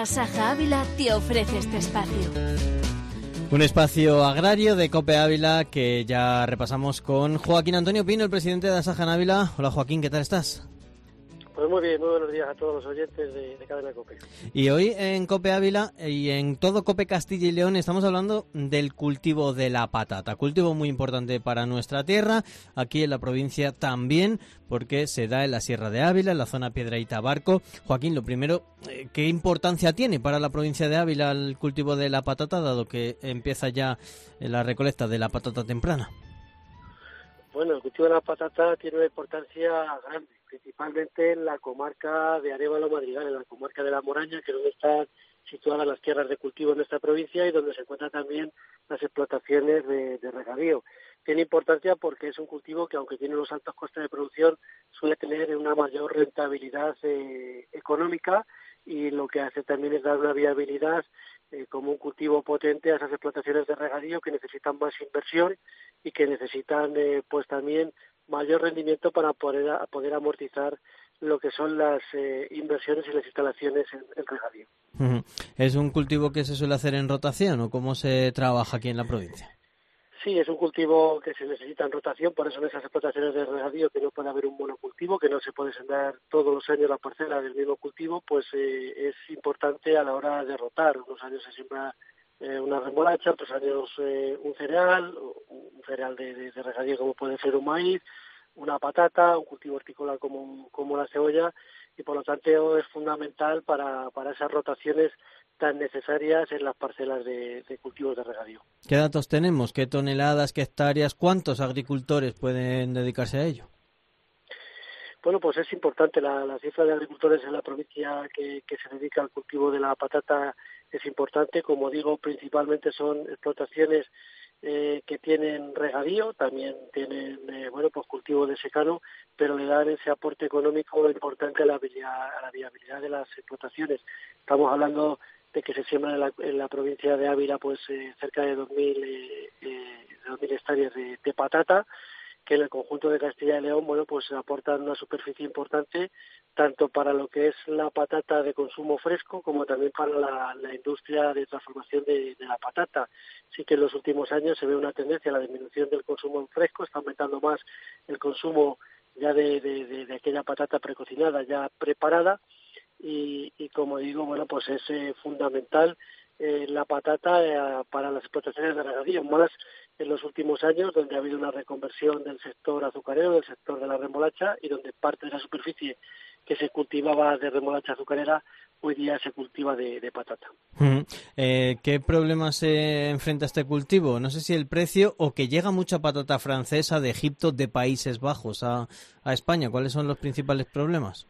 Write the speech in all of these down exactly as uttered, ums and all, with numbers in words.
Asaja Ávila te ofrece este espacio. Un espacio agrario de COPE Ávila que ya repasamos con Joaquín Antonio Pino, el presidente de Asaja Ávila. Hola Joaquín, ¿qué tal estás? Pues muy bien, muy buenos días a todos los oyentes de, de Cadena COPE. Y hoy en COPE Ávila y en todo COPE Castilla y León estamos hablando del cultivo de la patata, cultivo muy importante para nuestra tierra, aquí en la provincia también, porque se da en la Sierra de Ávila, en la zona Piedrahíta Barco. Joaquín, lo primero, ¿qué importancia tiene para la provincia de Ávila el cultivo de la patata, dado que empieza ya la recolecta de la patata temprana? Bueno, el cultivo de la patata tiene una importancia grande, principalmente en la comarca de Arévalo Madrigal, en la comarca de la Moraña, que es donde están situadas las tierras de cultivo en esta provincia y donde se encuentran también las explotaciones de, de regadío. Tiene importancia porque es un cultivo que, aunque tiene unos altos costes de producción, suele tener una mayor rentabilidad eh, económica, y lo que hace también es dar una viabilidad eh, como un cultivo potente a esas explotaciones de regadío que necesitan más inversión y que necesitan eh, pues también mayor rendimiento para poder, a, poder amortizar lo que son las eh, inversiones y las instalaciones en, en regadío. Uh-huh. ¿Es un cultivo que se suele hacer en rotación o cómo se trabaja aquí en la provincia? Sí, es un cultivo que se necesita en rotación, por eso en esas explotaciones de regadío que no puede haber un monocultivo, que no se puede sembrar todos los años la parcela del mismo cultivo, pues eh, es importante a la hora de rotar. Unos años se siembra eh, una remolacha, otros años eh, un cereal, un cereal de, de, de regadío como puede ser un maíz, una patata, un cultivo hortícola como, como la cebolla, y por lo tanto es fundamental para, para esas rotaciones tan necesarias en las parcelas de, de cultivos de regadío. ¿Qué datos tenemos? ¿Qué toneladas, qué hectáreas, cuántos agricultores pueden dedicarse a ello? Bueno, pues es importante. La, la cifra de agricultores en la provincia que, que se dedica al cultivo de la patata es importante. Como digo, principalmente son explotaciones eh, que tienen regadío, también tienen eh, bueno pues cultivo de secano, pero le dan ese aporte económico importante a la, a la viabilidad de las explotaciones. Estamos hablando de que se siembra en la, en la provincia de Ávila pues eh, cerca de dos mil eh, eh, dos mil hectáreas de, de patata, que en el conjunto de Castilla y León, bueno, pues aportan una superficie importante tanto para lo que es la patata de consumo fresco como también para la, la industria de transformación de, de la patata. Sí que en los últimos años se ve una tendencia a la disminución del consumo fresco, está aumentando más el consumo ya de, de, de, de aquella patata precocinada, ya preparada, y, y como digo, bueno, pues es eh, fundamental eh, la patata eh, para las explotaciones de regadío, más en los últimos años, donde ha habido una reconversión del sector azucarero, del sector de la remolacha, y donde parte de la superficie que se cultivaba de remolacha azucarera hoy día se cultiva de, de patata. Uh-huh. Eh, ¿Qué problemas se enfrenta este cultivo? No sé si el precio o que llega mucha patata francesa de Egipto, de Países Bajos a, a España. ¿Cuáles son los principales problemas?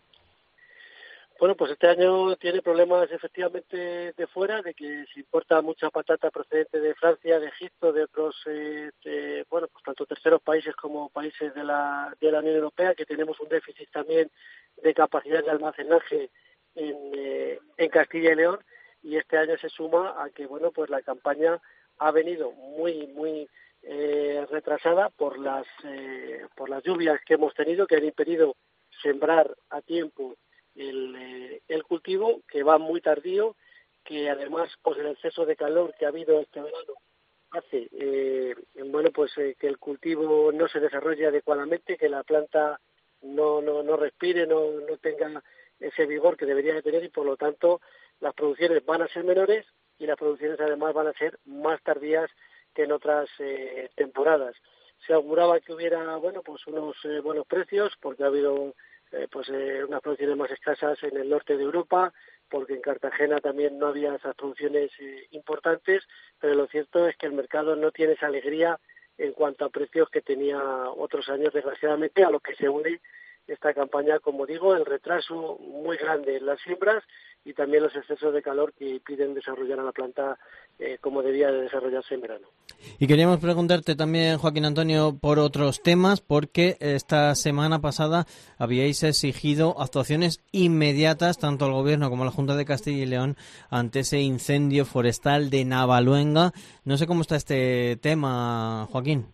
Bueno, pues este año tiene problemas efectivamente de fuera, de que se importa mucha patata procedente de Francia, de Egipto, de otros, eh, de, bueno, pues tanto terceros países como países de la, de la Unión Europea, que tenemos un déficit también de capacidad de almacenaje en, eh, en Castilla y León, y este año se suma a que, bueno, pues la campaña ha venido muy, muy eh, retrasada por las, eh, por las lluvias que hemos tenido, que han impedido sembrar a tiempo El, eh, el cultivo, que va muy tardío, que además pues el exceso de calor que ha habido este verano hace eh, bueno pues eh, que el cultivo no se desarrolle adecuadamente, que la planta no no no respire, no no tenga ese vigor que debería de tener, y por lo tanto las producciones van a ser menores y las producciones además van a ser más tardías que en otras eh, temporadas. Se auguraba que hubiera bueno pues unos eh, buenos precios, porque ha habido Eh, pues eh, unas producciones más escasas en el norte de Europa, porque en Cartagena también no había esas producciones eh, importantes, pero lo cierto es que el mercado no tiene esa alegría en cuanto a precios que tenía otros años, desgraciadamente, a lo que se une esta campaña, como digo, el retraso muy grande en las siembras y también los excesos de calor que impiden desarrollar a la planta eh, como debía de desarrollarse en verano. Y queríamos preguntarte también, Joaquín Antonio, por otros temas, porque esta semana pasada habíais exigido actuaciones inmediatas, tanto al Gobierno como a la Junta de Castilla y León, ante ese incendio forestal de Navaluenga. No sé cómo está este tema, Joaquín.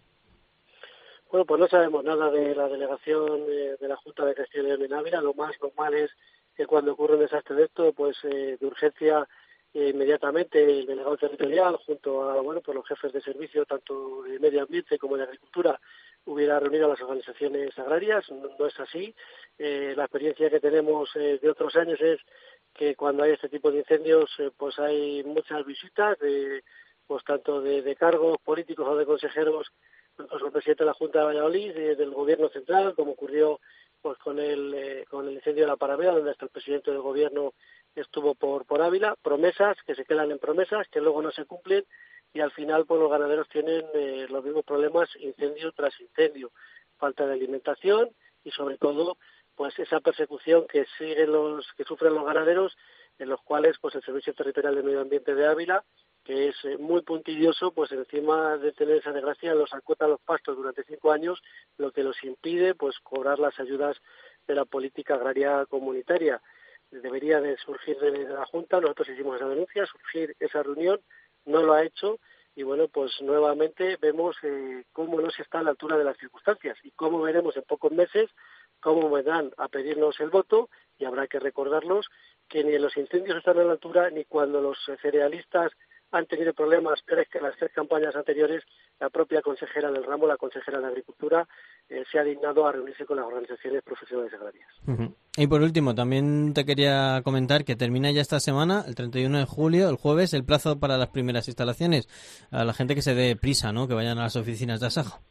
Bueno, pues no sabemos nada de la delegación de, de la Junta de Castilla y León en Ávila. Lo más normal es que cuando ocurre un desastre de esto, pues eh, de urgencia eh, inmediatamente el delegado territorial junto a bueno pues los jefes de servicio tanto de medio ambiente como de agricultura hubiera reunido a las organizaciones agrarias. No, no es así. Eh, la experiencia que tenemos eh, de otros años es que cuando hay este tipo de incendios eh, pues hay muchas visitas de pues tanto de, de cargos políticos o de consejeros, pues el presidente de la Junta de Valladolid, de, del Gobierno central, como ocurrió pues con el eh, con el incendio de la Paravea, donde hasta el presidente del Gobierno estuvo por por Ávila, promesas que se quedan en promesas, que luego no se cumplen, y al final pues los ganaderos tienen eh, los mismos problemas incendio tras incendio, falta de alimentación y sobre todo pues esa persecución que siguen los que sufren los ganaderos, en los cuales pues el Servicio Territorial de Medio Ambiente de Ávila, que es eh, muy puntilloso, pues encima de tener esa desgracia los acota los pastos durante cinco años, lo que los impide pues cobrar las ayudas de la política agraria comunitaria. Debería de surgir de la Junta, nosotros hicimos esa denuncia, surgir esa reunión, no lo ha hecho, y bueno, pues nuevamente vemos eh, cómo no se está a la altura de las circunstancias y cómo veremos en pocos meses cómo vendrán a pedirnos el voto, y habrá que recordarlos que ni los incendios están a la altura, ni cuando los cerealistas han tenido problemas peores que las tres campañas anteriores, la propia consejera del ramo, la consejera de Agricultura, eh, se ha dignado a reunirse con las organizaciones profesionales agrarias. Uh-huh. Y por último, también te quería comentar que termina ya esta semana, el treinta y uno de julio, el jueves, el plazo para las primeras instalaciones. A la gente que se dé prisa, ¿no?, que vayan a las oficinas de Asaja.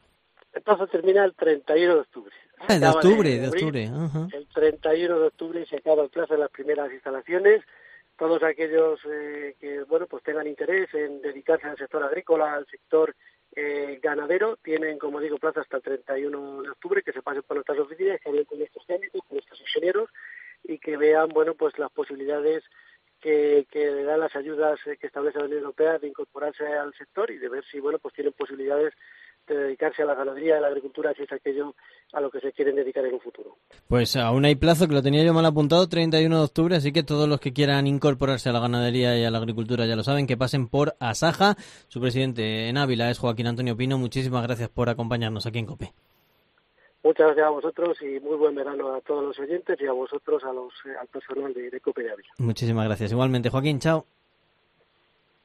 El plazo termina el treinta y uno de octubre. Ah, de octubre, de, de octubre. Uh-huh. El treinta y uno de octubre se acaba el plazo de las primeras instalaciones. Todos aquellos eh, que bueno pues tengan interés en dedicarse al sector agrícola, al sector eh, ganadero, tienen, como digo, plazo hasta el treinta y uno de octubre, que se pasen por nuestras oficinas, que hablen con nuestros técnicos, con nuestros ingenieros, y que vean bueno pues las posibilidades que, que le dan las ayudas que establece la Unión Europea de incorporarse al sector y de ver si bueno pues tienen posibilidades de dedicarse a la ganadería y a la agricultura, si es aquello a lo que se quieren dedicar en un futuro. Pues aún hay plazo, que lo tenía yo mal apuntado, treinta y uno de octubre, así que todos los que quieran incorporarse a la ganadería y a la agricultura ya lo saben, que pasen por Asaja. Su presidente en Ávila es Joaquín Antonio Pino. Muchísimas gracias por acompañarnos aquí en COPE. Muchas gracias a vosotros y muy buen verano a todos los oyentes y a vosotros, a los, al personal de, de COPE de Ávila. Muchísimas gracias. Igualmente, Joaquín, chao.